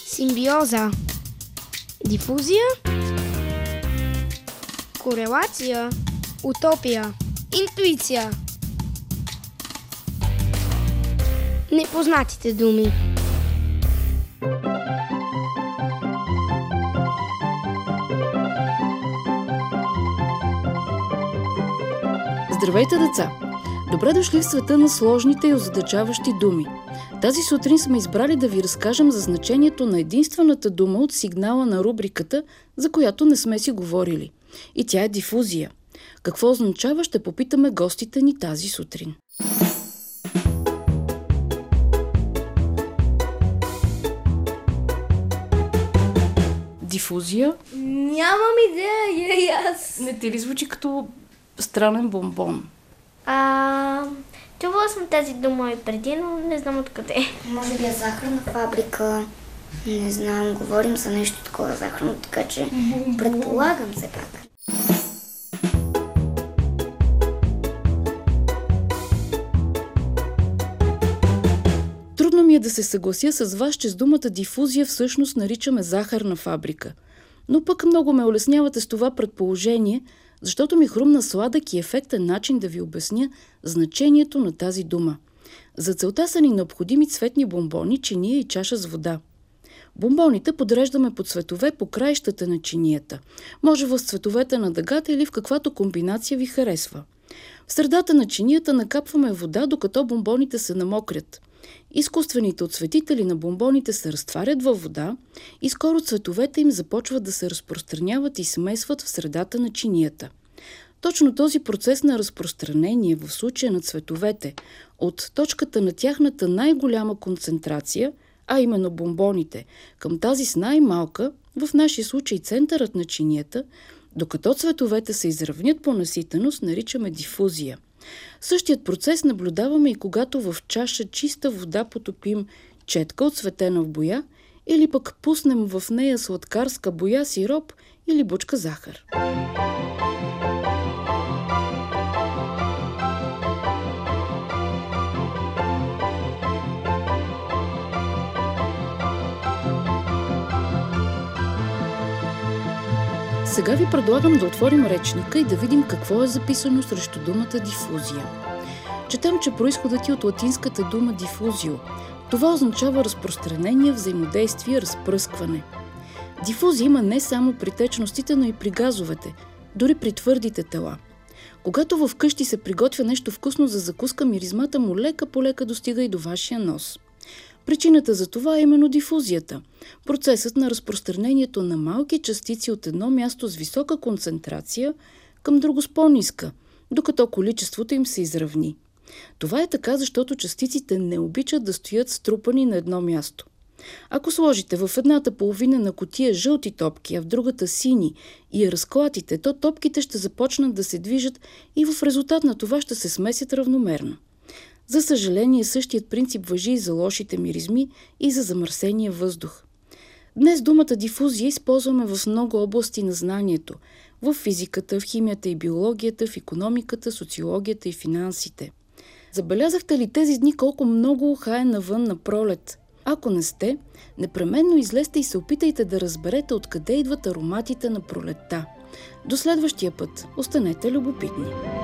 Симбиоза. Дифузия. Корелация. Утопия. Интуиция. Непознатите думи. Здравейте, деца! Добре дошли в света на сложните и озадачаващи думи. Тази сутрин сме избрали да ви разкажем за значението на единствената дума от сигнала на рубриката, за която не сме си говорили. И тя е дифузия. Какво означава, ще попитаме гостите ни тази сутрин. Дифузия? Нямам идея, и аз. Не ти ли звучи като странен бомбон? Чувала съм тази дума и преди, но не знам откъде. Може би е захарна фабрика. Не знам, говорим за нещо такова захарно, така че предполагам се пак. Трудно ми е да се съглася с вас, че с думата дифузия всъщност наричаме захарна фабрика. Но пък много ме улеснявате с това предположение, защото ми хрумна сладък и ефектен начин да ви обясня значението на тази дума. За целта са ни необходими цветни бомбони, чиния и чаша с вода. Бомбоните подреждаме по цветове по краищата на чинията. Може в цветовете на дъгата или в каквато комбинация ви харесва. В средата на чинията накапваме вода, докато бомбоните се намокрят. Изкуствените отцветители на бомбоните се разтварят във вода и скоро цветовете им започват да се разпространяват и смесват в средата на чинията. Точно този процес на разпространение в случая на цветовете от точката на тяхната най-голяма концентрация, а именно бомбоните, към тази с най-малка, в нашия случай центърът на чинията, докато цветовете се изравнят по наситеност, наричаме дифузия. Същият процес наблюдаваме и когато в чаша чиста вода потопим четка отцветена в боя или пък пуснем в нея сладкарска боя, сироп или бучка захар. Сега ви предлагам да отворим речника и да видим какво е записано срещу думата дифузия. Четем, че произходът е от латинската дума дифузио. Това означава разпространение, взаимодействие, разпръскване. Дифузия има не само при течностите, но и при газовете, дори при твърдите тела. Когато в къщи се приготвя нещо вкусно за закуска, миризмата му лека по лека достига и до вашия нос. Причината за това е именно дифузията – процесът на разпространението на малки частици от едно място с висока концентрация към друго с по-ниска, докато количеството им се изравни. Това е така, защото частиците не обичат да стоят струпани на едно място. Ако сложите в едната половина на кутия жълти топки, а в другата сини и я разклатите, то топките ще започнат да се движат и в резултат на това ще се смесят равномерно. За съжаление, същият принцип важи и за лошите миризми и за замърсения въздух. Днес думата дифузия използваме в много области на знанието – в физиката, в химията и биологията, в икономиката, социологията и финансите. Забелязахте ли тези дни колко много уха е навън на пролет? Ако не сте, непременно излезте и се опитайте да разберете откъде идват ароматите на пролетта. До следващия път, останете любопитни!